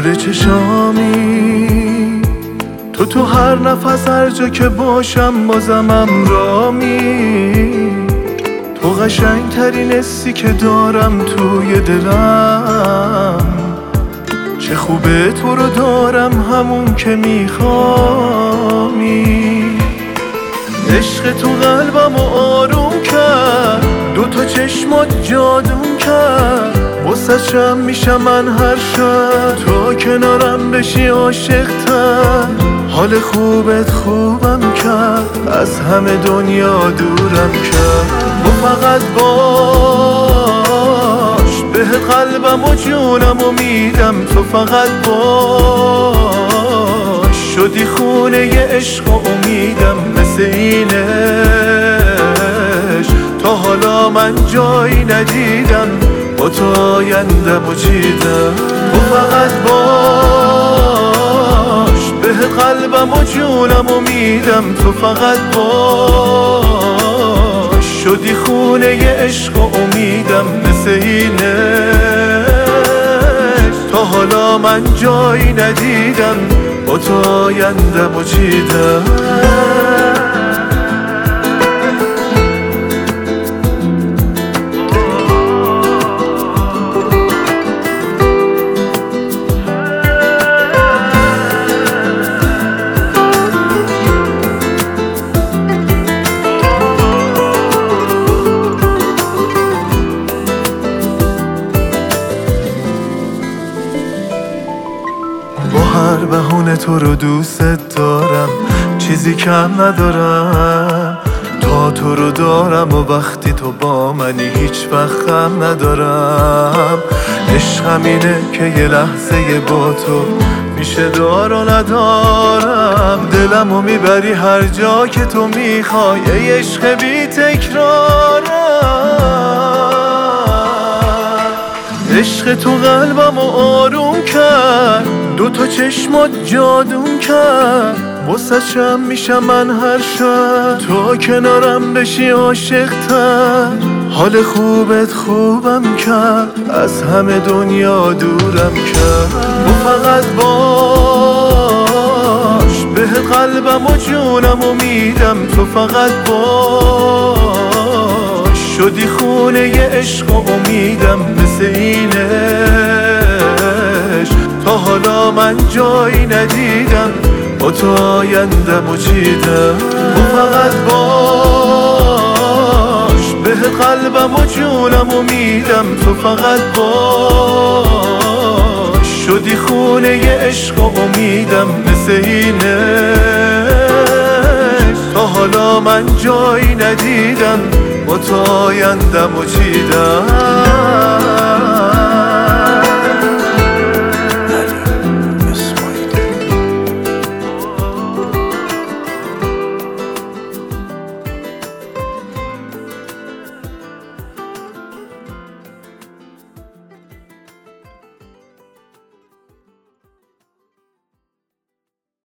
گل چشامی، تو هر نفس هر جا که باشم بازم رامی. تو قشنگ ترین حسی که دارم توی دلم، چه خوبه تو رو دارم همون که میخوامی. عشق تو قلبم آروم کرد، دوتا چشمات جادون کرد. واسه چم میشم من هر شب تو کنارم بشی عاشق‌تر. حال خوبت خوبم کرد، از همه دنیا دورم کرد. تو فقط باش، به قلبم و جونم و میدم. تو فقط باش، شدی خونه ی عشق و امیدم. مثل اینش تا حالا من جایی ندیدم، با تو آیندم و چیدم. تو فقط باش، به قلبم و جونم و میدم. تو فقط باش، شدی خونه ی عشق و امیدم. مثل اینش تا حالا من جایی ندیدم، با تو آیندم و چیدم. با هر بهونه تو رو دوست دارم، چیزی کم ندارم. تا تو رو دارم و وقتی تو با منی هیچ وقت غم ندارم. عشقم اینه که یه لحظه با تو میشه دار و ندارم. دلمو میبری هر جا که تو میخوای، ای عشق بی تکرارم. عشق تو قلبمو آروم کرد، دوتا چشمات جادون کرد. واسه چم میشم من هر شب تو کنارم بشی عاشق‌تر. حال خوبت خوبم کرد، از همه دنیا دورم کرد. تو فقط باش، به قلبم و جونم و میدم. تو فقط باش، شدی خونه ی عشق و امیدم. مثل اینش تا حالا من جایی ندیدم، با تو آیندم و چیدم. تو فقط باش، به قلبم و جونم و میدم. تو فقط باش، شدی خونه ی عشق و امیدم. مثل اینش تا حالا من جایی ندیدم، با تو آیندم و چیدم.